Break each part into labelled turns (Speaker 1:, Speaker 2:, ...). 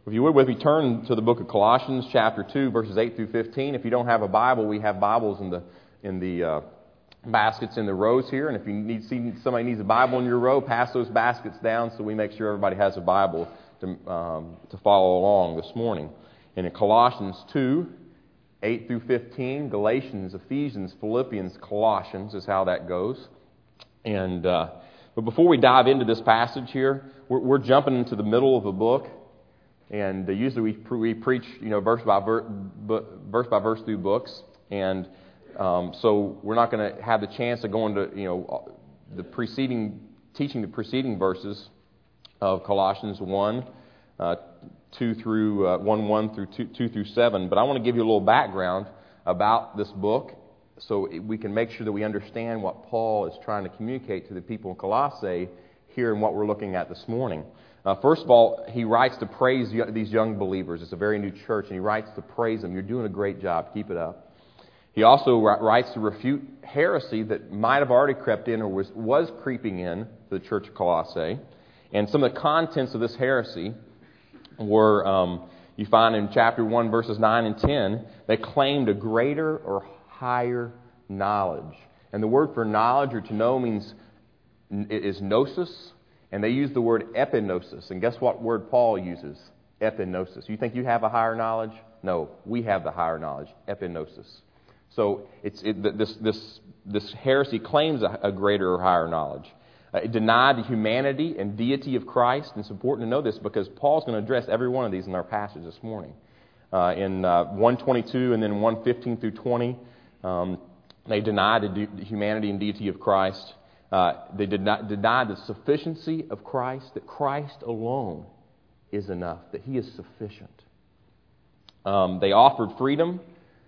Speaker 1: If you would with me, turn to the book of Colossians, chapter 2, verses 8 through 15. If you don't have a Bible, we have Bibles in the baskets in the rows here. And if you see somebody needs a Bible in your row, pass those baskets down so we make sure everybody has a Bible to follow along this morning. And in Colossians 2, 8 through 15, Galatians, Ephesians, Philippians, Colossians is how that goes. And but before we dive into this passage here, we're jumping into the middle of a book. And usually we preach, verse by verse through books, and so we're not going to have the chance to go into the preceding verses of Colossians 1, 2 through 1 through 2 through 7. But I want to give you a little background about this book, so we can make sure that we understand what Paul is trying to communicate to the people in Colossae here in what we're looking at this morning. First of all, he writes to praise these young believers. It's a very new church, and he writes to praise them. You're doing a great job. Keep it up. He also writes to refute heresy that might have already crept in or was creeping in to the church of Colossae. And some of the contents of this heresy were, you find in chapter 1, verses 9 and 10, they claimed a greater or higher knowledge. And the word for knowledge or to know is gnosis. And they use the word epignosis. And guess what word Paul uses? Epignosis. You think you have a higher knowledge? No, we have the higher knowledge, epignosis. So this heresy claims a greater or higher knowledge. It denied the humanity and deity of Christ. And it's important to know this because Paul's going to address every one of these in our passage this morning. In 1:22 and then 1:15 through 20, they denied the humanity and deity of Christ. They did not deny the sufficiency of Christ, that Christ alone is enough, that He is sufficient. They offered freedom,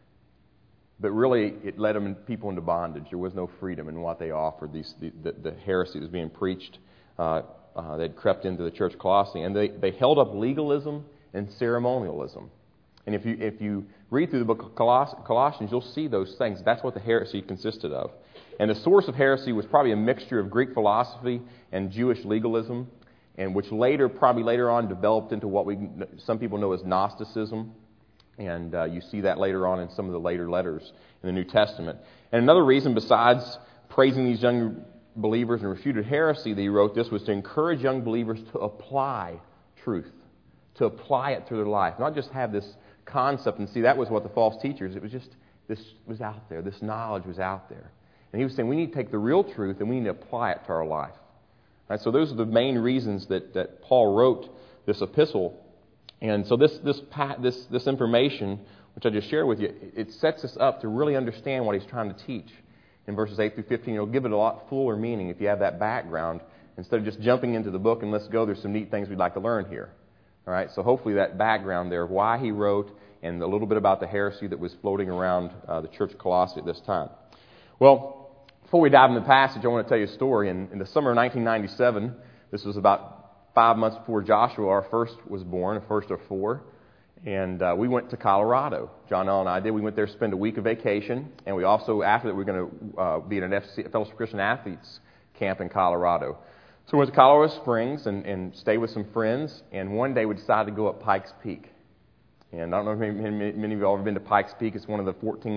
Speaker 1: but really it led people into bondage. There was no freedom in what they offered. The heresy that was being preached, they'd crept into the church of Colossae, and they held up legalism and ceremonialism. And if you read through the book of Colossians, you'll see those things. That's what the heresy consisted of. And the source of heresy was probably a mixture of Greek philosophy and Jewish legalism, and which probably later on developed into what some people know as Gnosticism. And you see that later on in some of the later letters in the New Testament. And another reason besides praising these young believers and refuted heresy that he wrote this was to encourage young believers to apply truth, to apply it to their life, not just have this concept. And see, that was what the false teachers, it was just, this was out there, this knowledge was out there. And he was saying we need to take the real truth and we need to apply it to our life. Right, so those are the main reasons that Paul wrote this epistle. And so this information, which I just shared with you, it sets us up to really understand what he's trying to teach in verses 8 through 15. It'll give it a lot fuller meaning if you have that background. Instead of just jumping into the book and let's go, there's some neat things we'd like to learn here. All right, so hopefully that background there, why he wrote, and a little bit about the heresy that was floating around the church of Colossae at this time. Well, before we dive into the passage, I want to tell you a story. In the summer of 1997, this was about 5 months before Joshua, our first, was born, the first of four. And we went to Colorado. John L. and I did. We went there to spend a week of vacation. And we also, after that, we were going to be at an Fellowship of Christian Athletes camp in Colorado. So we went to Colorado Springs and stayed with some friends. And one day we decided to go up Pikes Peak. And I don't know if many of you all have ever been to Pikes Peak. It's one of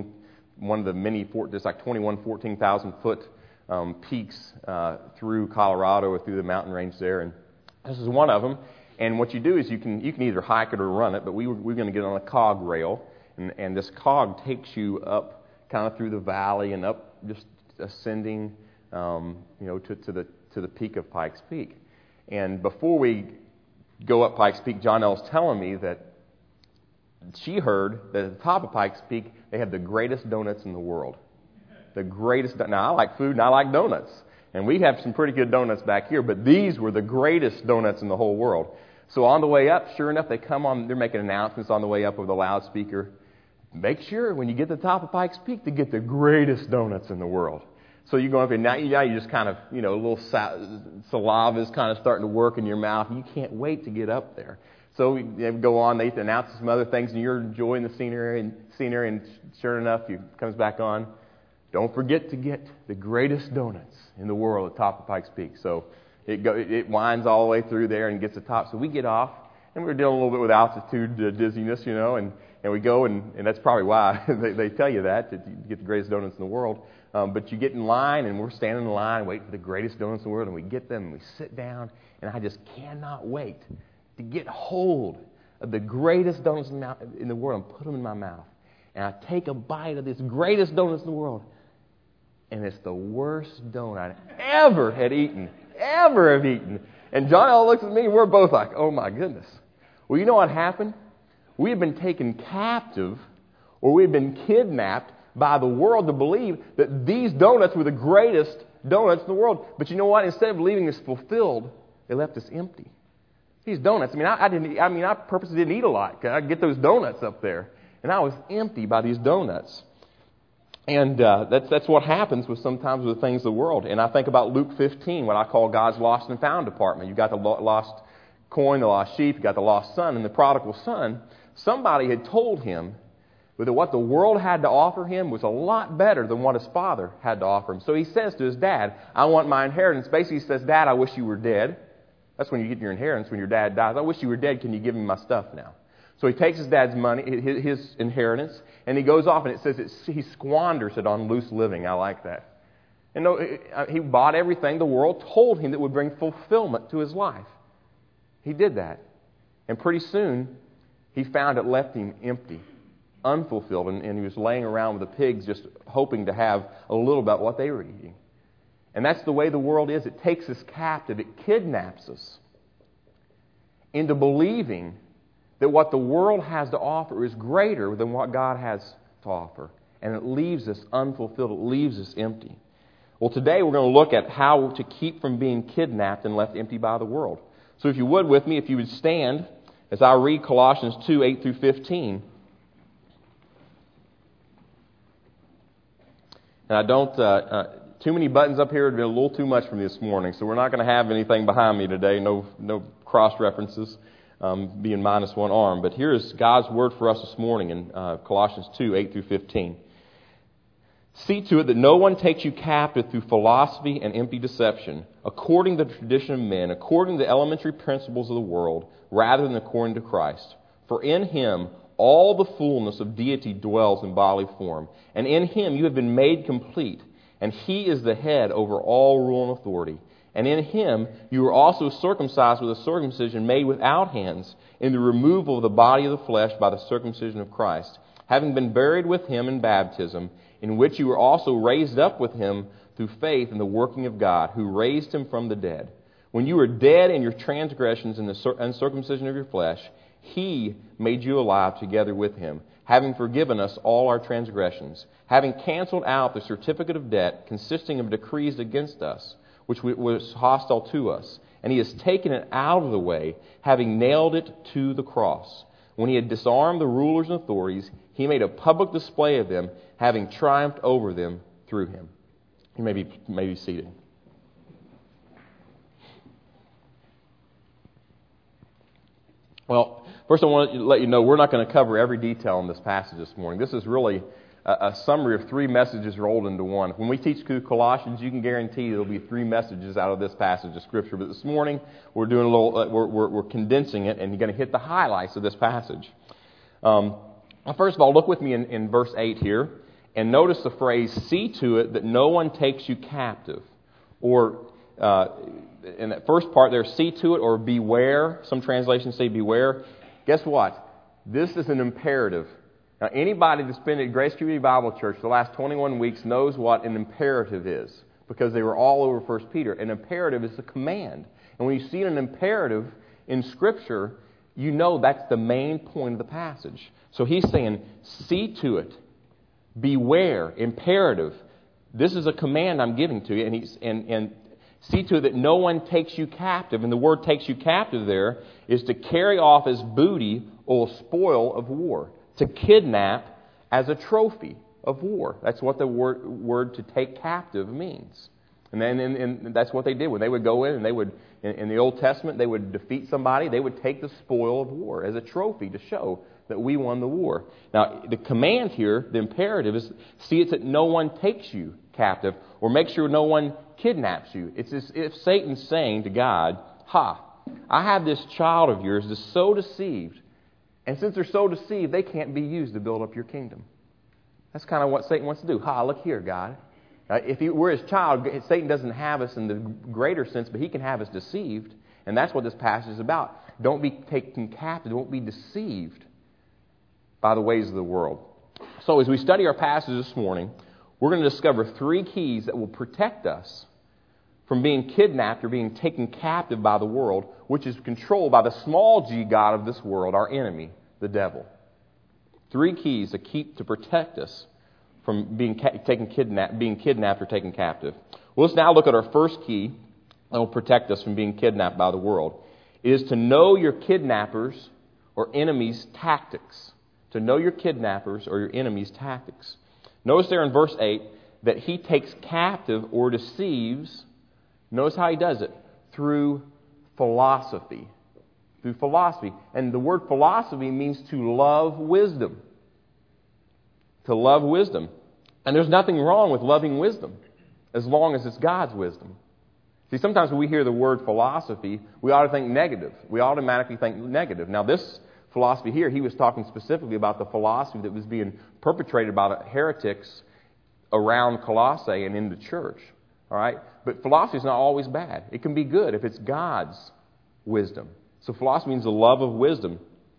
Speaker 1: the many, there's like 14,000 foot peaks through Colorado or through the mountain range there. And this is one of them. And what you do is you can either hike it or run it, but we're going to get on a cog rail. And this cog takes you up kind of through the valley and up, just ascending to the peak of Pikes Peak. And before we go up Pikes Peak, John L's telling me that she heard that at the top of Pikes Peak, they have the greatest donuts in the world. The greatest. Now, I like food and I like donuts. And we have some pretty good donuts back here, but these were the greatest donuts in the whole world. So on the way up, sure enough, they're making announcements on the way up over the loudspeaker. Make sure when you get to the top of Pikes Peak to get the greatest donuts in the world. So you go up and now you just kind of, a little saliva is kind of starting to work in your mouth. You can't wait to get up there. So they go on, they announce some other things, and you're enjoying the scenery, and sure enough, it comes back on. Don't forget to get the greatest donuts in the world at the top of Pikes Peak. So it winds all the way through there and gets to the top. So we get off, And we were dealing a little bit with altitude dizziness, and we go, and that's probably why they tell you that you get the greatest donuts in the world. But you get in line, and we're standing in line waiting for the greatest donuts in the world, and we get them, and we sit down, and I just cannot wait to get hold of the greatest donuts in the world and put them in my mouth. And I take a bite of this greatest donuts in the world, and it's the worst donut I ever have eaten. And John L. looks at me, and we're both like, oh my goodness. Well, you know what happened? We had been taken captive, or we had been kidnapped by the world to believe that these donuts were the greatest donuts in the world. But you know what? Instead of leaving us fulfilled, they left us empty. These donuts, I purposely didn't eat a lot. I get those donuts up there. And I was empty by these donuts. And that's what happens sometimes with things of the world. And I think about Luke 15, what I call God's lost and found department. You've got the lost coin, the lost sheep, you've got the lost son, and the prodigal son. Somebody had told him that what the world had to offer him was a lot better than what his father had to offer him. So he says to his dad, I want my inheritance. Basically he says, Dad, I wish you were dead. That's when you get your inheritance, when your dad dies. I wish you were dead. Can you give me my stuff now? So he takes his dad's money, his inheritance, and he goes off, and it says he squanders it on loose living. I like that. And he bought everything the world told him that would bring fulfillment to his life. He did that. And pretty soon, he found it left him empty, unfulfilled, and he was laying around with the pigs just hoping to have a little about what they were eating. And that's the way the world is. It takes us captive. It kidnaps us into believing that what the world has to offer is greater than what God has to offer. And it leaves us unfulfilled. It leaves us empty. Well, today we're going to look at how to keep from being kidnapped and left empty by the world. So if you would with me, if you would stand as I read Colossians 2, 8 through 15. And I don't... too many buttons up here would have been a little too much for me this morning, so we're not going to have anything behind me today, no cross references, being minus one arm. But here is God's word for us this morning in Colossians 2, 8 through 15. See to it that no one takes you captive through philosophy and empty deception, according to the tradition of men, according to the elementary principles of the world, rather than according to Christ. For in Him all the fullness of deity dwells in bodily form, and in Him you have been made complete. And He is the head over all rule and authority. And in Him you were also circumcised with a circumcision made without hands, in the removal of the body of the flesh by the circumcision of Christ, having been buried with Him in baptism, in which you were also raised up with Him through faith in the working of God, who raised Him from the dead. When you were dead in your transgressions and the uncircumcision of your flesh, He made you alive together with Him, having forgiven us all our transgressions, having canceled out the certificate of debt consisting of decrees against us, which was hostile to us. And He has taken it out of the way, having nailed it to the cross. When He had disarmed the rulers and authorities, He made a public display of them, having triumphed over them through Him. You may be seated. Well, first I want to let you know we're not going to cover every detail in this passage this morning. This is really a summary of three messages rolled into one. When we teach through Colossians, you can guarantee there will be three messages out of this passage of Scripture. But this morning we're doing a little, we're condensing it, and you're going to hit the highlights of this passage. First of all, look with me in verse 8 here, and notice the phrase, see to it that no one takes you captive. Or in that first part there, see to it, or beware. Some translations say beware. Guess what? This is an imperative. Now, anybody that's been at Grace Community Bible Church the last 21 weeks knows what an imperative is, because they were all over 1 Peter. An imperative is a command. And when you see an imperative in Scripture, you know that's the main point of the passage. So he's saying, see to it, beware, imperative. This is a command I'm giving to you, and see to it that no one takes you captive. And the word takes you captive there is to carry off as booty or spoil of war. To kidnap as a trophy of war. That's what the word to take captive means. And then and that's what they did. When they would go in and they would, in the Old Testament, they would defeat somebody, they would take the spoil of war as a trophy to show that we won the war. Now, the command here, the imperative is, see it's that no one takes you captive, or make sure no one kidnaps you. It's as if Satan's saying to God, ha, I have this child of yours that's so deceived. And since they're so deceived, they can't be used to build up your kingdom. That's kind of what Satan wants to do. Look here, God. If we're his child, Satan doesn't have us in the greater sense, but he can have us deceived. And that's what this passage is about. Don't be taken captive. Don't be deceived by the ways of the world. So as we study our passage this morning, we're going to discover 3 keys that will protect us from being kidnapped or being taken captive by the world, which is controlled by the small g god of this world, our enemy, the devil. 3 keys to protect us from being kidnapped or taken captive. Well, let's now look at our first key that will protect us from being kidnapped by the world. It is to know your kidnappers or enemies' tactics. To know your kidnappers or your enemies' tactics. Notice there in verse 8 that he takes captive or deceives. Notice how he does it. Through philosophy. Through philosophy. And the word philosophy means to love wisdom. To love wisdom. And there's nothing wrong with loving wisdom as long as it's God's wisdom. See, sometimes when we hear the word philosophy, we ought to think negative. We automatically think negative. Now, this philosophy here, he was talking specifically about the philosophy that was being perpetrated by the heretics around Colossae and in the church. All right? But philosophy is not always bad. It can be good if it's God's wisdom. So philosophy means the love of wisdom.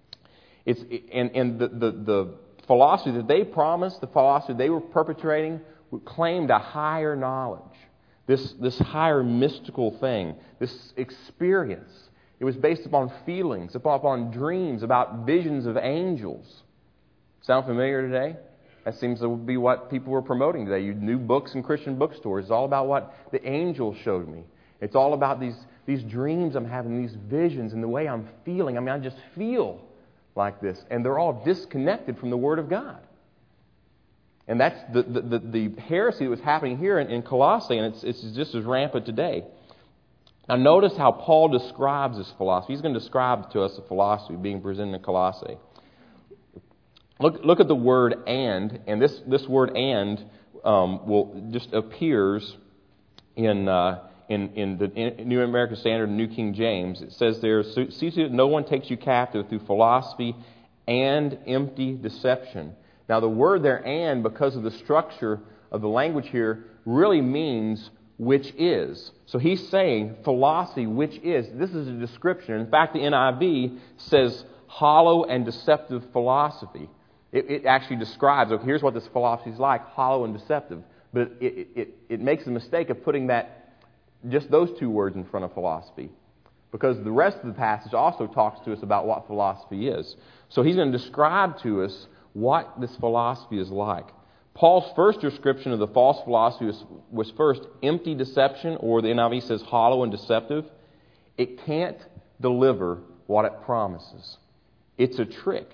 Speaker 1: The philosophy that they promised, the philosophy they were perpetrating, claimed a higher knowledge. This higher mystical thing, this experience. It was based upon feelings, upon dreams, about visions of angels. Sound familiar today? That seems to be what people were promoting today. New books in Christian bookstores. It's all about what the angels showed me. It's all about these dreams I'm having, these visions, and the way I'm feeling. I mean, I just feel like this. And they're all disconnected from the Word of God. And that's the heresy that was happening here in Colossae, and it's just as rampant today. Now notice how Paul describes this philosophy. He's going to describe to us the philosophy being presented in Colossae. Look at the word "and," this word "and" will just appears in the New American Standard and New King James. It says there, "See that no one takes you captive through philosophy and empty deception." Now the word there, "and," because of the structure of the language here, really means which is. So he's saying philosophy, which is. This is a description. In fact, the NIV says hollow and deceptive philosophy. It actually describes, okay, here's what this philosophy is like, hollow and deceptive. But it makes the mistake of putting just those 2 words in front of philosophy. Because the rest of the passage also talks to us about what philosophy is. So he's going to describe to us what this philosophy is like. Paul's first description of the false philosophy was first empty deception, or the NIV says hollow and deceptive. It can't deliver what it promises. It's a trick.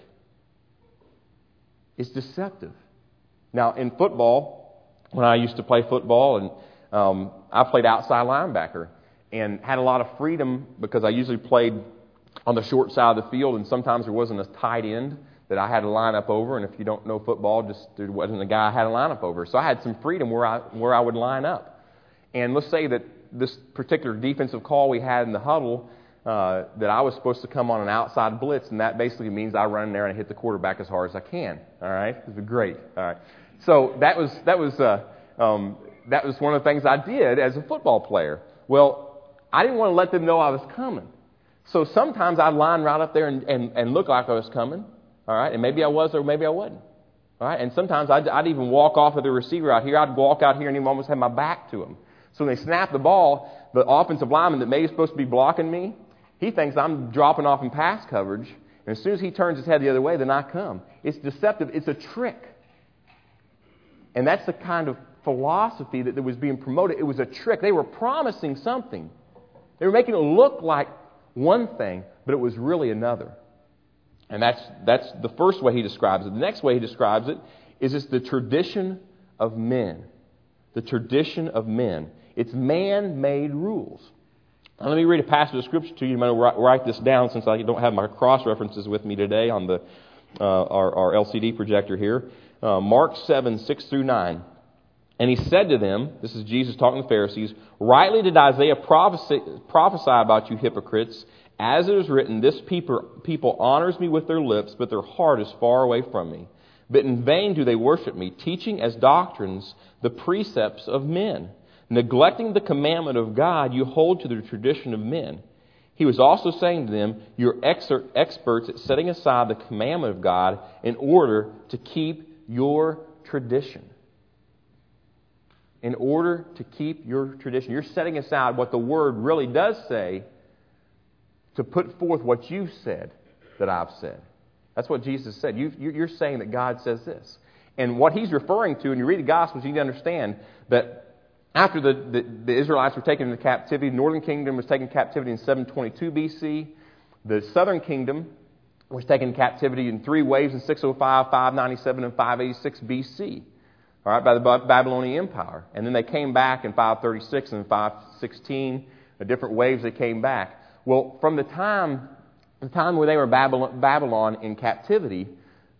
Speaker 1: It's deceptive. Now, in football, when I used to play football, and I played outside linebacker and had a lot of freedom because I usually played on the short side of the field, and sometimes there wasn't a tight end that I had to line up over, and if you don't know football, there wasn't a guy I had to line up over. So I had some freedom where I would line up. And let's say that this particular defensive call we had in the huddle, that I was supposed to come on an outside blitz, and that basically means I run in there and hit the quarterback as hard as I can. All right, it was great. All right, so that was one of the things I did as a football player. Well, I didn't want to let them know I was coming, so sometimes I'd line right up there and look like I was coming. All right, and maybe I was or maybe I wasn't. All right, and sometimes I'd even walk off of the receiver out here. I'd walk out here and even almost have my back to him. So when they snap the ball, the offensive lineman that maybe is supposed to be blocking me, he thinks I'm dropping off in pass coverage. And as soon as he turns his head the other way, then I come. It's deceptive. It's a trick. And that's the kind of philosophy that was being promoted. It was a trick. They were promising something. They were making it look like one thing, but it was really another. And that's the first way he describes it. The next way he describes it is it's the tradition of men. The tradition of men. It's man-made rules. Now, let me read a passage of Scripture to you. I'm going to write this down since I don't have my cross-references with me today on our LCD projector here. Mark 7, 6 through 9. And he said to them, this is Jesus talking to the Pharisees, rightly did Isaiah prophesy about you hypocrites, as it is written, this people honors me with their lips, but their heart is far away from me. But in vain do they worship me, teaching as doctrines the precepts of men. Neglecting the commandment of God, you hold to the tradition of men. He was also saying to them, you're experts at setting aside the commandment of God in order to keep your tradition. In order to keep your tradition. You're setting aside what the Word really does say to put forth what you've said that I've said. That's what Jesus said. You're saying that God says this. And what he's referring to, and you read the Gospels, you need to understand that after the Israelites were taken into captivity, the northern kingdom was taken into captivity in 722 B.C. The southern kingdom was taken into captivity in 3 waves in 605, 597, and 586 B.C. All right, by the Babylonian Empire. And then they came back in 536 and 516, the different waves they came back. Well, from the time where they were Babylon in captivity,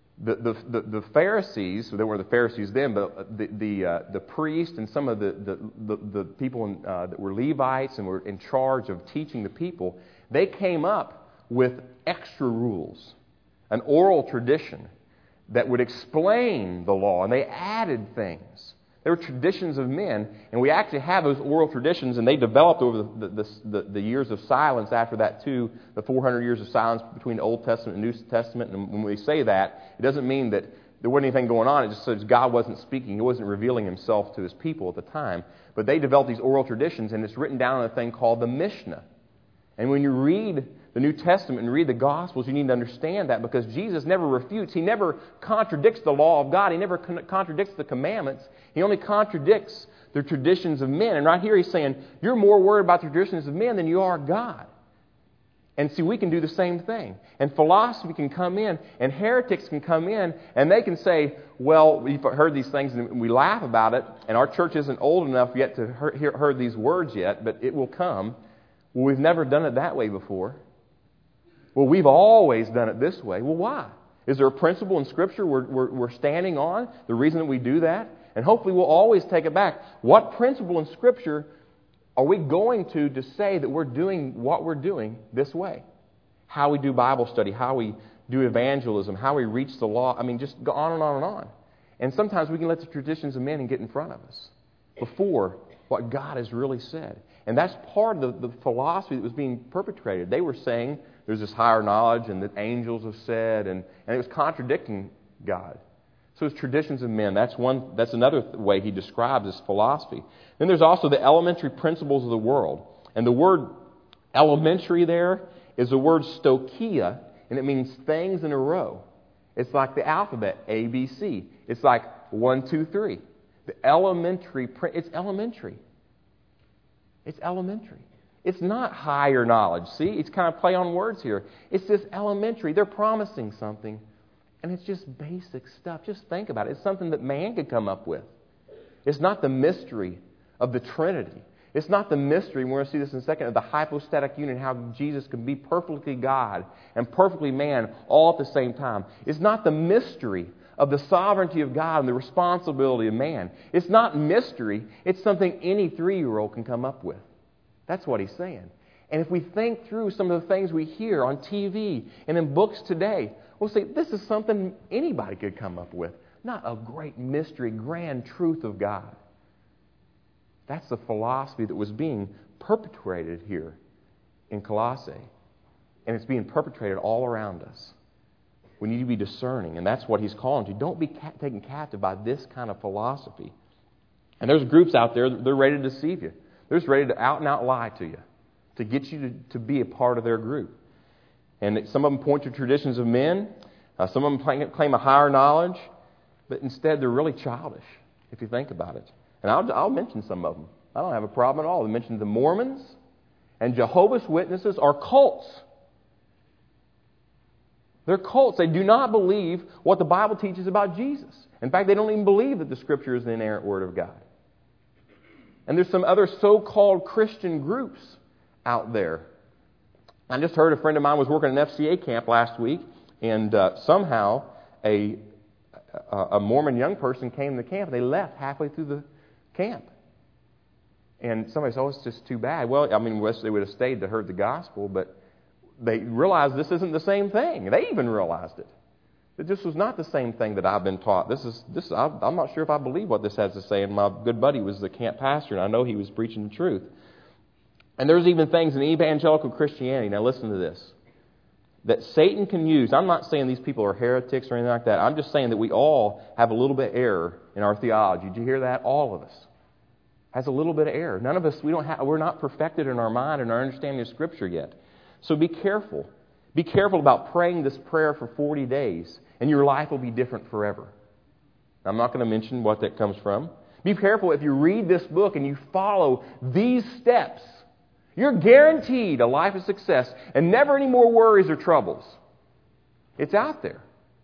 Speaker 1: the Pharisees, they were the Pharisees then, but the priests and some of the people that were Levites and were in charge of teaching the people, they came up with extra rules, an oral tradition that would explain the law, and they added things. They were traditions of men, and we actually have those oral traditions, and they developed over the years of silence after that too, the 400 years of silence between the Old Testament and New Testament. And when we say that, it doesn't mean that there wasn't anything going on. It just says God wasn't speaking. He wasn't revealing himself to his people at the time. But they developed these oral traditions, and it's written down in a thing called the Mishnah. And when you read the New Testament and read the Gospels, you need to understand that, because Jesus never refutes. He never contradicts the law of God. He never contradicts the commandments. He only contradicts the traditions of men. And right here he's saying, you're more worried about the traditions of men than you are God. And see, we can do the same thing. And philosophy can come in, and heretics can come in, and they can say, well, we've heard these things and we laugh about it, and our church isn't old enough yet to heard these words yet, but it will come. Well, we've never done it that way before. Well, we've always done it this way. Well, why? Is there a principle in Scripture we're standing on? The reason that we do that? And hopefully we'll always take it back. What principle in Scripture are we going to say that we're doing what we're doing this way? How we do Bible study, how we do evangelism, how we reach the law. I mean, just go on and on and on. And sometimes we can let the traditions of men get in front of us before what God has really said. And that's part of the philosophy that was being perpetrated. They were saying there's this higher knowledge and that angels have said, and it was contradicting God. So it's traditions of men. That's another way he describes this philosophy. Then there's also the elementary principles of the world. And the word elementary there is the word stoicheia, and it means things in a row. It's like the alphabet, A, B, C. It's like 1, 2, 3. The elementary, it's elementary. It's elementary. It's not higher knowledge. See, it's kind of play on words here. It's just elementary. They're promising something, and it's just basic stuff. Just think about it. It's something that man could come up with. It's not the mystery of the Trinity. It's not the mystery, we're going to see this in a second, of the hypostatic union, how Jesus can be perfectly God and perfectly man all at the same time. It's not the mystery of the sovereignty of God and the responsibility of man. It's not mystery. It's something any 3-year-old can come up with. That's what he's saying. And if we think through some of the things we hear on TV and in books today, we'll say, this is something anybody could come up with. Not a great mystery, grand truth of God. That's the philosophy that was being perpetrated here in Colossae. And it's being perpetrated all around us. We need to be discerning, and that's what he's calling to. Don't be taken captive by this kind of philosophy. And there's groups out there, they're ready to deceive you. They're just ready to out and out lie to you, to get you to be a part of their group. And some of them point to traditions of men. Some of them claim a higher knowledge. But instead, they're really childish, if you think about it. And I'll mention some of them. I don't have a problem at all. They mentioned the Mormons and Jehovah's Witnesses are cults. They're cults. They do not believe what the Bible teaches about Jesus. In fact, they don't even believe that the Scripture is the inerrant Word of God. And there's some other so-called Christian groups out there. I just heard a friend of mine was working at an FCA camp last week, and somehow a Mormon young person came to the camp, and they left halfway through camp. And somebody says, oh, it's just too bad. Well, I mean, wish they would have stayed to heard the gospel, but they realized this isn't the same thing. They even realized it. That this was not the same thing that I've been taught. I'm not sure if I believe what this has to say. And my good buddy was the camp pastor, and I know he was preaching the truth. And there's even things in evangelical Christianity, now listen to this, that Satan can use. I'm not saying these people are heretics or anything like that. I'm just saying that we all have a little bit of error in our theology. Did you hear that? All of us has a little bit of error. None of us, we're not perfected in our mind and our understanding of Scripture yet. So be careful. Be careful about praying this prayer for 40 days, and your life will be different forever. I'm not going to mention what that comes from. Be careful if you read this book and you follow these steps. You're guaranteed a life of success and never any more worries or troubles. It's out there.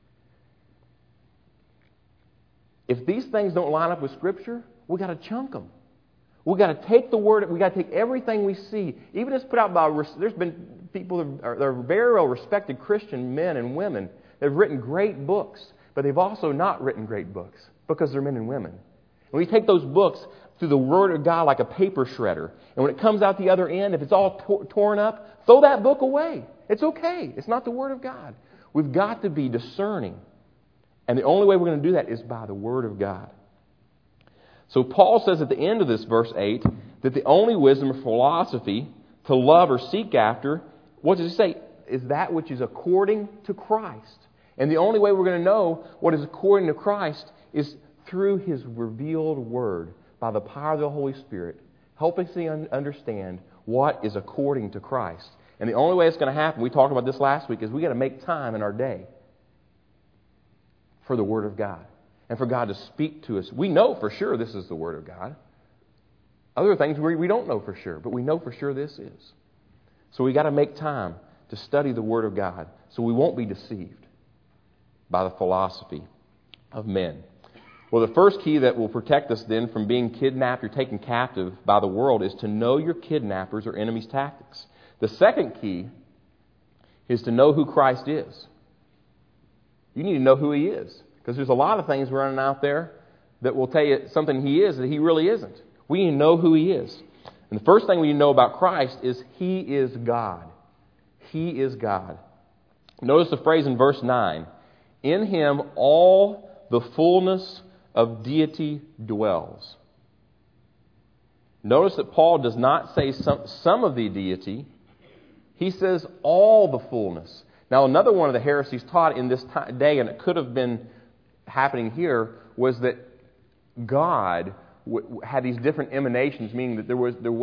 Speaker 1: If these things don't line up with Scripture, we've got to chunk them. We've got to take the Word, we've got to take everything we see. Even if it's put out by, there's been people that are very well respected Christian men and women that have written great books, but they've also not written great books because they're men and women. And we take those books through the Word of God like a paper shredder. And when it comes out the other end, if it's all torn up, throw that book away. It's okay. It's not the Word of God. We've got to be discerning. And the only way we're going to do that is by the Word of God. So Paul says at the end of this verse 8 that the only wisdom or philosophy to love or seek after, what does he say? Is that which is according to Christ. And the only way we're going to know what is according to Christ is through His revealed Word, by the power of the Holy Spirit, helping us understand what is according to Christ. And the only way it's going to happen, we talked about this last week, is we got to make time in our day for the Word of God and for God to speak to us. We know for sure this is the Word of God. Other things we don't know for sure, but we know for sure this is. So we got to make time to study the Word of God so we won't be deceived by the philosophy of men. Well, the first key that will protect us then from being kidnapped or taken captive by the world is to know your kidnappers or enemy's tactics. The second key is to know who Christ is. You need to know who He is, because there's a lot of things running out there that will tell you something He is that He really isn't. We need to know who He is. And the first thing we need to know about Christ is He is God. He is God. Notice the phrase in verse 9. In Him all the fullness of deity dwells. Notice that Paul does not say some of the deity. He says all the fullness. Now, another one of the heresies taught in this day, and it could have been happening here, was that God had these different emanations, meaning that there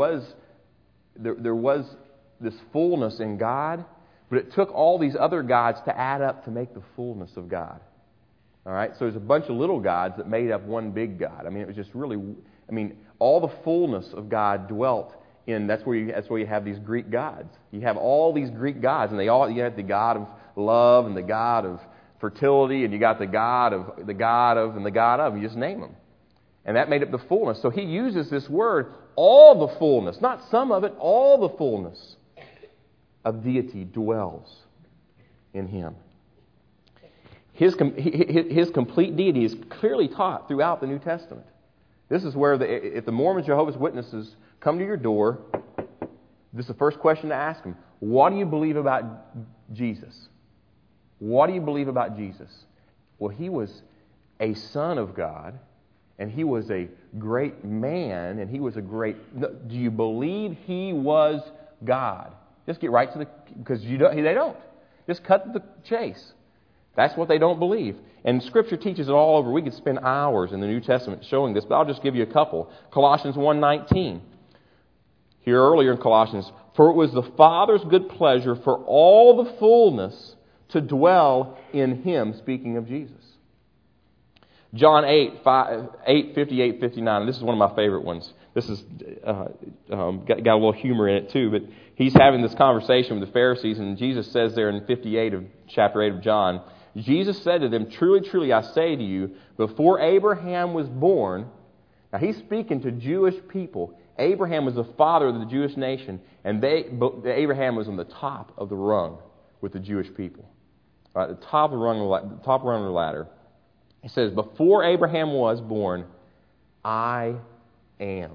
Speaker 1: was this fullness in God, but it took all these other gods to add up to make the fullness of God. All right, so there's a bunch of little gods that made up one big God. I mean, it was just really, all the fullness of God dwelt in. That's where you have these Greek gods. You have all these Greek gods, and you have the God of love and the God of fertility, and you got the God of, and the God of. You just name them, and that made up the fullness. So he uses this word, all the fullness, not some of it, all the fullness of deity dwells in Him. His complete deity is clearly taught throughout the New Testament. This is where, if the Mormons, Jehovah's Witnesses come to your door, this is the first question to ask them. What do you believe about Jesus? What do you believe about Jesus? Well, He was a Son of God, and He was a great man, and He was a great... Do you believe He was God? Just get right to the... Because they don't. Just cut to the chase. That's what they don't believe. And Scripture teaches it all over. We could spend hours in the New Testament showing this, but I'll just give you a couple. Colossians 1:19. Here earlier in Colossians, for it was the Father's good pleasure for all the fullness to dwell in Him, speaking of Jesus. John 8:58, 59. This is one of my favorite ones. This is got a little humor in it too, but he's having this conversation with the Pharisees, and Jesus says there in 58 of chapter 8 of John, Jesus said to them, truly, truly, I say to you, before Abraham was born, now he's speaking to Jewish people. Abraham was the father of the Jewish nation, and Abraham was on the top of the rung with the Jewish people. Right, the top rung of the ladder. He says, before Abraham was born, I am.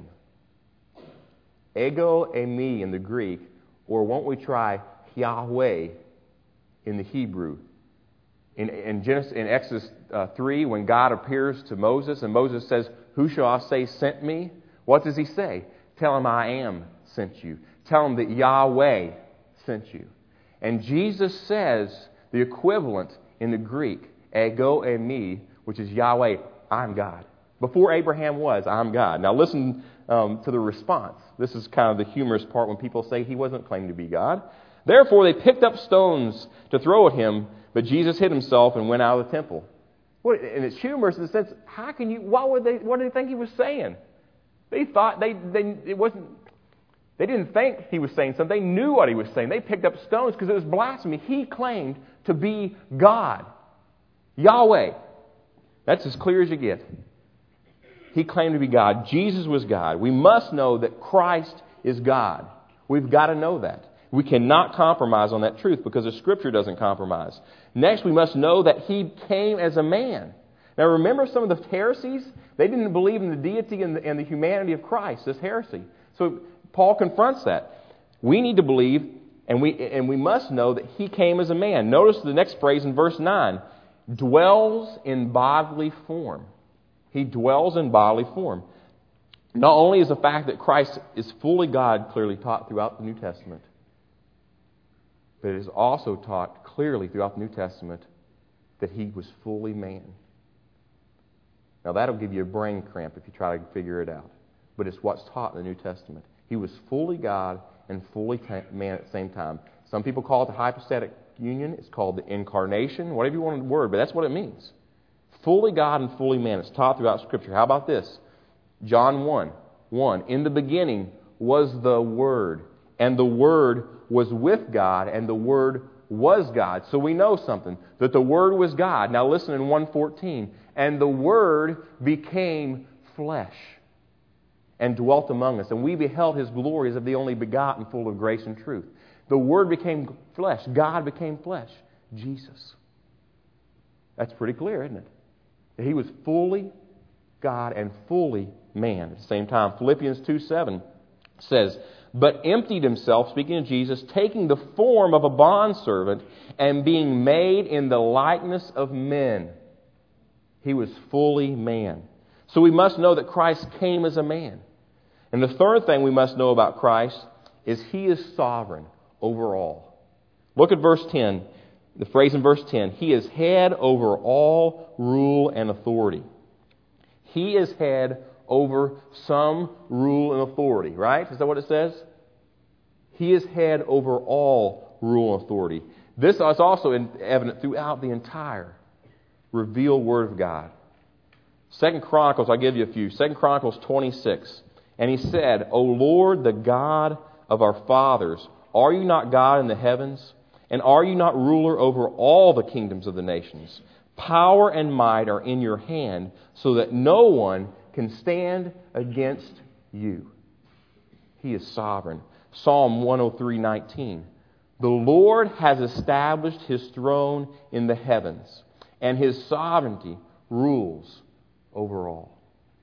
Speaker 1: Ego eimi in the Greek, or won't we try Yahweh in the Hebrew? In Exodus 3, when God appears to Moses, and Moses says, "Who shall I say sent me?" What does he say? Tell him I am sent you. Tell him that Yahweh sent you. And Jesus says the equivalent in the Greek, ego eimi, which is Yahweh, I'm God. Before Abraham was, I'm God. Now listen to the response. This is kind of the humorous part when people say he wasn't claiming to be God. Therefore they picked up stones to throw at him, but Jesus hid himself and went out of the temple. And it's humorous in the sense, how can you? What did they think he was saying? They thought they didn't think he was saying something. They knew what he was saying. They picked up stones because it was blasphemy. He claimed to be God, Yahweh. That's as clear as you get. He claimed to be God. Jesus was God. We must know that Christ is God. We've got to know that. We cannot compromise on that truth because the Scripture doesn't compromise. Next, we must know that He came as a man. Now, remember some of the heresies? They didn't believe in the deity and the humanity of Christ, this heresy. So Paul confronts that. We need to believe, and we must know that He came as a man. Notice the next phrase in verse 9. Dwells in bodily form. He dwells in bodily form. Not only is the fact that Christ is fully God clearly taught throughout the New Testament, but it is also taught clearly throughout the New Testament that He was fully man. Now that'll give you a brain cramp if you try to figure it out. But it's what's taught in the New Testament. He was fully God and fully man at the same time. Some people call it the hypostatic union. It's called the incarnation, whatever you want the word, but that's what it means. Fully God and fully man. It's taught throughout Scripture. How about this? John 1:1. In the beginning was the Word, and the Word was with God, and the Word was God. So we know something, that the Word was God. Now listen in 1:14. And the Word became flesh and dwelt among us. And we beheld His glory as of the only begotten, full of grace and truth. The Word became flesh. God became flesh. Jesus. That's pretty clear, isn't it? He was fully God and fully man at the same time. Philippians 2:7 says, but emptied Himself, speaking of Jesus, taking the form of a bondservant and being made in the likeness of men. He was fully man. So we must know that Christ came as a man. And the third thing we must know about Christ is He is sovereign over all. Look at verse 10. The phrase in verse 10. He is head over all rule and authority. He is head over some rule and authority, right? Is that what it says? He is head over all rule and authority. This is also evident throughout the entire revealed Word of God. 2 Chronicles, I'll give you a few. 2 Chronicles 26. And He said, O Lord, the God of our fathers, are you not God in the heavens? And are you not ruler over all the kingdoms of the nations? Power and might are in your hand, so that no one can stand against you. He is sovereign. Psalm 103:19. The Lord has established His throne in the heavens, and His sovereignty rules over all.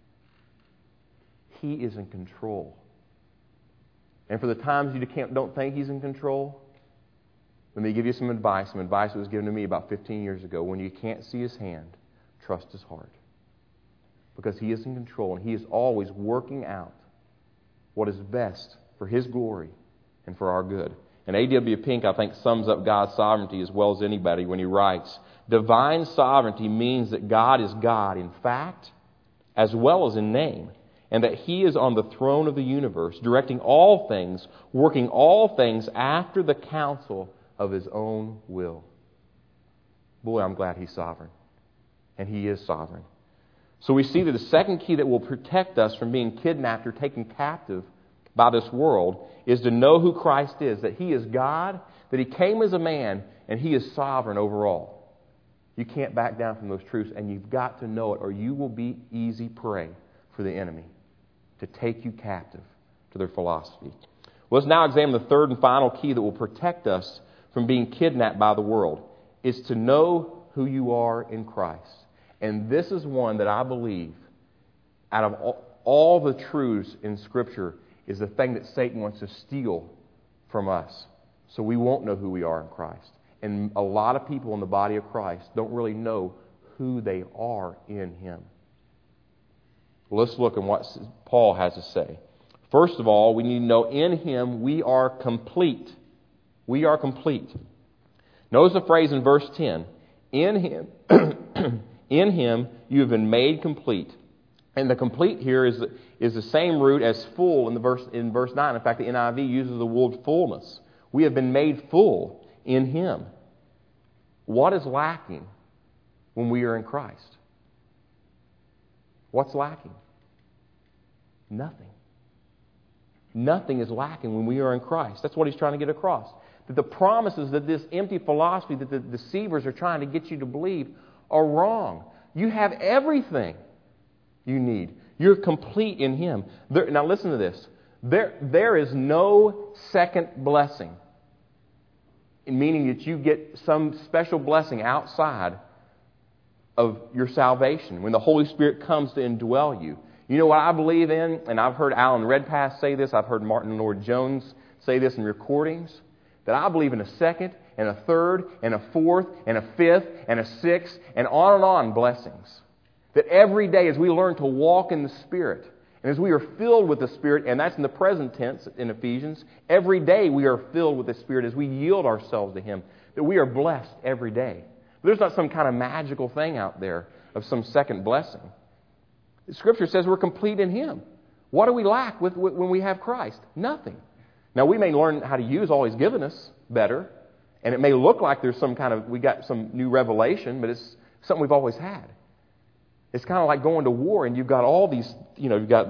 Speaker 1: He is in control. And for the times you don't think He's in control, let me give you some advice that was given to me about 15 years ago. When you can't see His hand, trust His heart. Because He is in control, and He is always working out what is best for His glory and for our good. And A.W. Pink, I think, sums up God's sovereignty as well as anybody when he writes, divine sovereignty means that God is God in fact as well as in name, and that He is on the throne of the universe, directing all things, working all things after the counsel of His own will. Boy, I'm glad He's sovereign. And He is sovereign. So we see that the second key that will protect us from being kidnapped or taken captive by this world is to know who Christ is, that He is God, that He came as a man, and He is sovereign over all. You can't back down from those truths, and you've got to know it, or you will be easy prey for the enemy to take you captive to their philosophy. Let's now examine the third and final key that will protect us from being kidnapped by the world, is to know who you are in Christ. And this is one that I believe, out of all the truths in Scripture is the thing that Satan wants to steal from us. So we won't know who we are in Christ. And a lot of people in the body of Christ don't really know who they are in Him. Well, let's look at what Paul has to say. First of all, we need to know in Him we are complete. We are complete. Notice the phrase in verse 10. In Him, in Him you have been made complete. And the complete here is the same root as full in verse 9. In fact, the NIV uses the word fullness. We have been made full in Him. What is lacking when we are in Christ? What's lacking? Nothing. Nothing is lacking when we are in Christ. That's what he's trying to get across. That the promises that this empty philosophy that the deceivers are trying to get you to believe are wrong. You have everything you need. You're complete in Him. Now listen to this. There is no second blessing. Meaning that you get some special blessing outside of your salvation when the Holy Spirit comes to indwell you. You know what I believe in? And I've heard Alan Redpath say this. I've heard Martin Lloyd-Jones say this in recordings. That I believe in a second and a third and a fourth and a fifth and a sixth and on blessings. That every day as we learn to walk in the Spirit and as we are filled with the Spirit, and that's in the present tense in Ephesians, every day we are filled with the Spirit as we yield ourselves to Him, that we are blessed every day. There's not some kind of magical thing out there of some second blessing. The Scripture says we're complete in Him. What do we lack when we have Christ? Nothing. Now, we may learn how to use all He's given us better, and it may look like there's we got some new revelation, but it's something we've always had. It's kind of like going to war, and you've got all these, you've got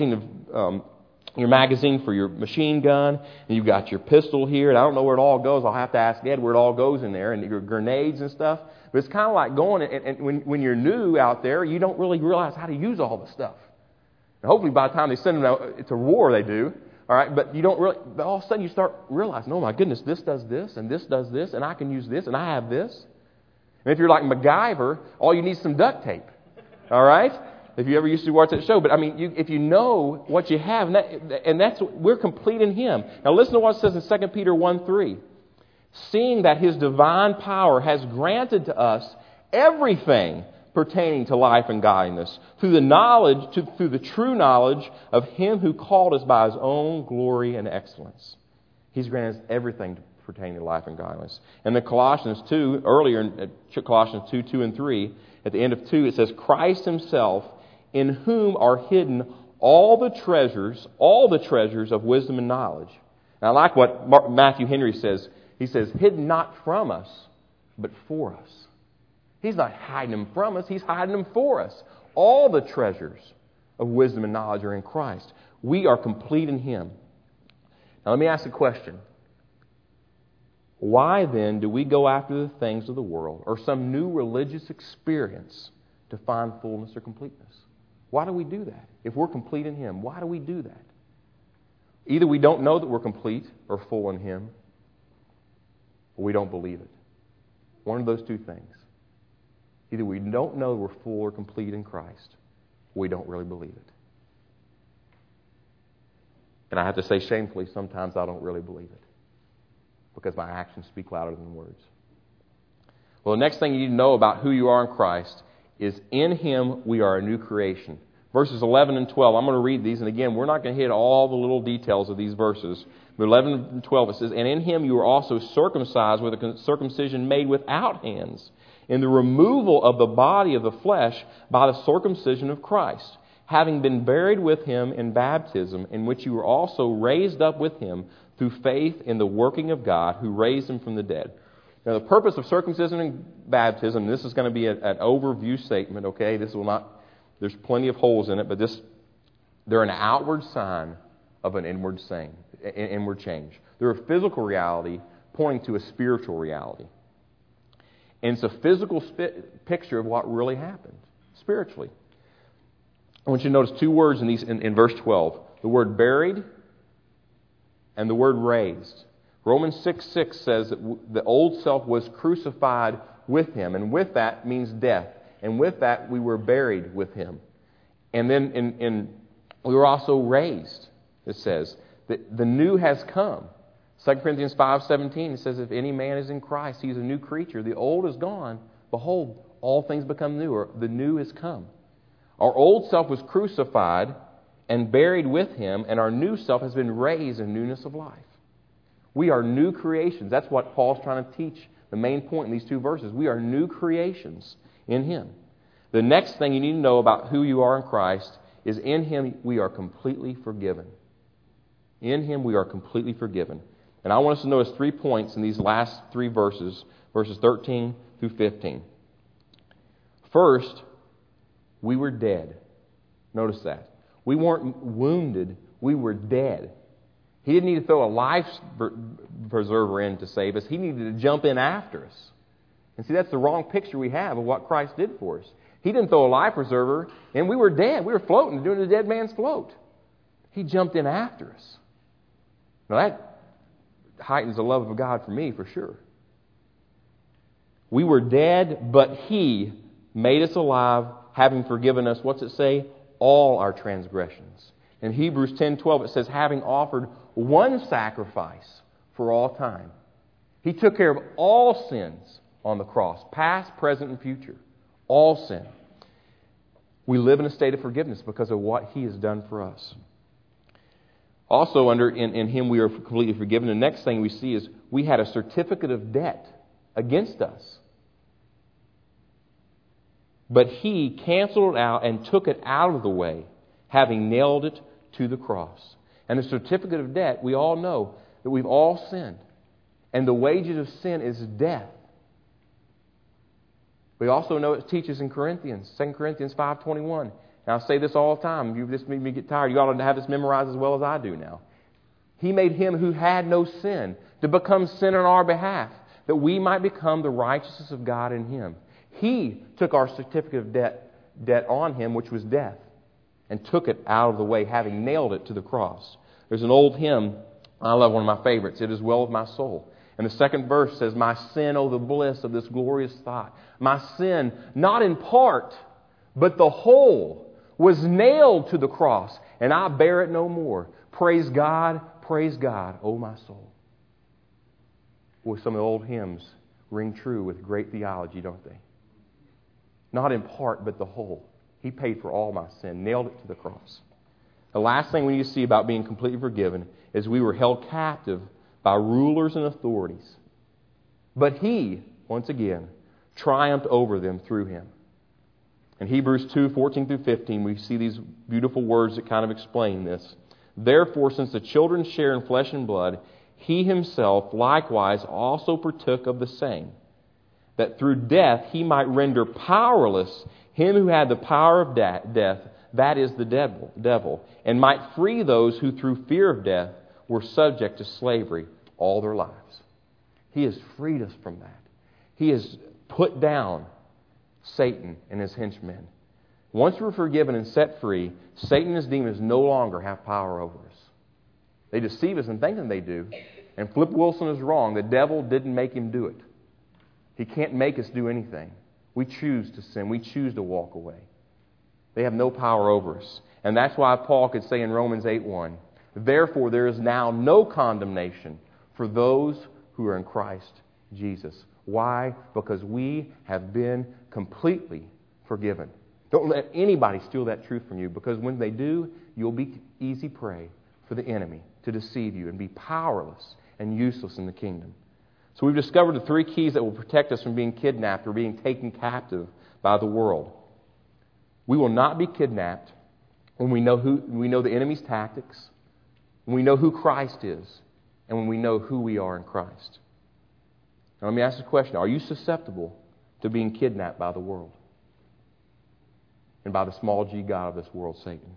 Speaker 1: your magazine for your machine gun, and you've got your pistol here, and I don't know where it all goes. I'll have to ask Ed where it all goes in there, and your grenades and stuff. But it's kind of like going, and when you're new out there, you don't really realize how to use all the stuff. And hopefully by the time they send them out to war, they do. All right, but you don't really. But all of a sudden, you start realizing, oh my goodness, this does this, and this does this, and I can use this, and I have this. And if you're like MacGyver, all you need is some duct tape. All right, if you ever used to watch that show. But I mean, if you know what you have, we're complete in Him. Now listen to what it says in 2 Peter 1:3. Seeing that His divine power has granted to us everything pertaining to life and godliness, through the true knowledge of Him who called us by His own glory and excellence. He's granted us everything pertaining to life and godliness. And in Colossians 2, earlier in Colossians 2 and 3, at the end of 2, it says, Christ Himself, in whom are hidden all the treasures of wisdom and knowledge. Now I like what Matthew Henry says. He says, hidden not from us, but for us. He's not hiding them from us. He's hiding them for us. All the treasures of wisdom and knowledge are in Christ. We are complete in Him. Now let me ask a question. Why then do we go after the things of the world or some new religious experience to find fullness or completeness? Why do we do that? If we're complete in Him, why do we do that? Either we don't know that we're complete or full in Him, or we don't believe it. One of those two things. Either we don't know we're full or complete in Christ, or we don't really believe it. And I have to say shamefully, sometimes I don't really believe it, because my actions speak louder than words. Well, the next thing you need to know about who you are in Christ is in Him we are a new creation. Verses 11 and 12, I'm going to read these, and again, we're not going to hit all the little details of these verses. But 11 and 12, it says, And in Him you are also circumcised with a circumcision made without hands, in the removal of the body of the flesh by the circumcision of Christ, having been buried with Him in baptism, in which you were also raised up with Him through faith in the working of God who raised Him from the dead. Now, the purpose of circumcision and baptism, this is going to be an overview statement, okay? There's plenty of holes in it, but they're an outward sign of an inward change. They're a physical reality pointing to a spiritual reality. And it's a physical picture of what really happened spiritually. I want you to notice two words in verse 12. The word buried and the word raised. Romans 6:6 says that the old self was crucified with Him. And with that means death. And with that we were buried with Him. And then in We were also raised, it says. The new has come. 2 Corinthians 5:17, it says, if any man is in Christ, he is a new creature. The old is gone. Behold, all things become new, or the new is come. Our old self was crucified and buried with him, and our new self has been raised in newness of life. We are new creations. That's what Paul's trying to teach. The main point in these two verses. We are new creations in him. The next thing you need to know about who you are in Christ is in him we are completely forgiven. In him we are completely forgiven. And I want us to notice 3 points in these last 3 verses, verses 13 through 15. First, we were dead. Notice that. We weren't wounded, we were dead. He didn't need to throw a life preserver in to save us. He needed to jump in after us. And see, that's the wrong picture we have of what Christ did for us. He didn't throw a life preserver, and we were dead. We were floating, doing the dead man's float. He jumped in after us. Now that heightens the love of God for me, for sure. We were dead, but He made us alive, having forgiven us, what's it say? All our transgressions. In Hebrews 10:12 it says, having offered one sacrifice for all time. He took care of all sins on the cross, past, present, and future. All sin. We live in a state of forgiveness because of what He has done for us. Also, in Him we are completely forgiven. The next thing we see is we had a certificate of debt against us. But He canceled it out and took it out of the way, having nailed it to the cross. And the certificate of debt, we all know that we've all sinned. And the wages of sin is death. We also know it teaches in Corinthians, 2 Corinthians 5:21. And I'll say this all the time. You just made me get tired. You ought to have this memorized as well as I do now. He made Him who had no sin to become sin on our behalf, that we might become the righteousness of God in Him. He took our certificate of debt on Him, which was death, and took it out of the way, having nailed it to the cross. There's an old hymn, I love, one of my favorites. It is well with my soul. And the second verse says, my sin, oh the bliss of this glorious thought. My sin, not in part, but the whole, was nailed to the cross, and I bear it no more. Praise God, oh my soul. Boy, some of the old hymns ring true with great theology, don't they? Not in part, but the whole. He paid for all my sin, nailed it to the cross. The last thing we need to see about being completely forgiven is we were held captive by rulers and authorities. But He, once again, triumphed over them through Him. In Hebrews 2:14 through 15, we see these beautiful words that kind of explain this. Therefore, since the children share in flesh and blood, He Himself likewise also partook of the same, that through death He might render powerless him who had the power of death, that is the devil, and might free those who through fear of death were subject to slavery all their lives. He has freed us from that. He has put down Satan and his henchmen. Once we're forgiven and set free, Satan and his demons no longer have power over us. They deceive us in thinking they do. And Flip Wilson is wrong. The devil didn't make him do it. He can't make us do anything. We choose to sin. We choose to walk away. They have no power over us. And that's why Paul could say in Romans 8:1, therefore there is now no condemnation for those who are in Christ Jesus. Why? Because we have been completely forgiven. Don't let anybody steal that truth from you, because when they do, you'll be easy prey for the enemy to deceive you and be powerless and useless in the kingdom. So we've discovered the 3 keys that will protect us from being kidnapped or being taken captive by the world. We will not be kidnapped when we know the enemy's tactics, when we know who Christ is, and when we know who we are in Christ. Now let me ask you a question. Are you susceptible to being kidnapped by the world and by the small g god of this world, Satan?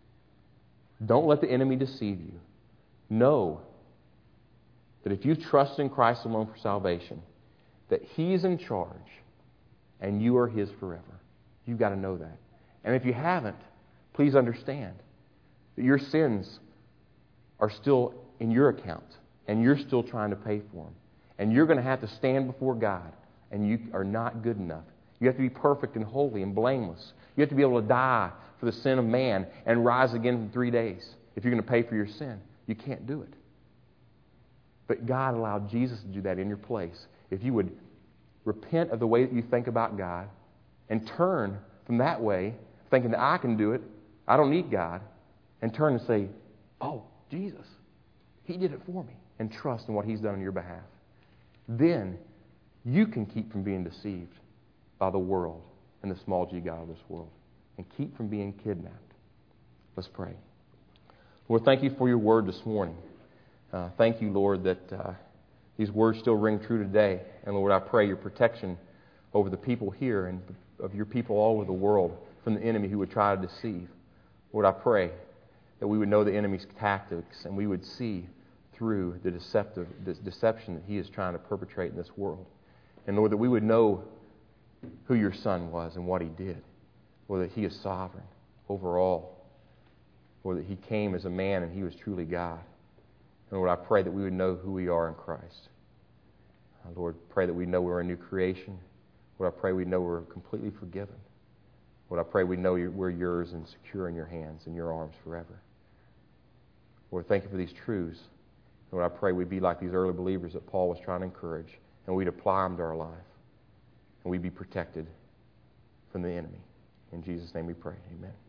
Speaker 1: Don't let the enemy deceive you. Know that if you trust in Christ alone for salvation, that He's in charge and you are His forever. You've got to know that. And if you haven't, please understand that your sins are still in your account and you're still trying to pay for them. And you're going to have to stand before God, and you are not good enough. You have to be perfect and holy and blameless. You have to be able to die for the sin of man and rise again in 3 days. If you're going to pay for your sin, you can't do it. But God allowed Jesus to do that in your place. If you would repent of the way that you think about God and turn from that way, thinking that I can do it, I don't need God, and turn and say, oh, Jesus, He did it for me, and trust in what He's done on your behalf. Then you can keep from being deceived by the world and the small g God of this world, and keep from being kidnapped. Let's pray. Lord, thank you for your word this morning. Thank you, Lord, that these words still ring true today. And Lord, I pray your protection over the people here and of your people all over the world from the enemy who would try to deceive. Lord, I pray that we would know the enemy's tactics and we would see through this deception that he is trying to perpetrate in this world. And Lord, that we would know who your Son was and what He did. Lord, that He is sovereign over all. Lord, that He came as a man and He was truly God. And Lord, I pray that we would know who we are in Christ. Lord, pray that we know we're a new creation. Lord, I pray we know we're completely forgiven. Lord, I pray we know we're yours and secure in your hands and your arms forever. Lord, thank you for these truths. Lord, I pray we'd be like these early believers that Paul was trying to encourage, and we'd apply them to our life, and we'd be protected from the enemy. In Jesus' name we pray. Amen.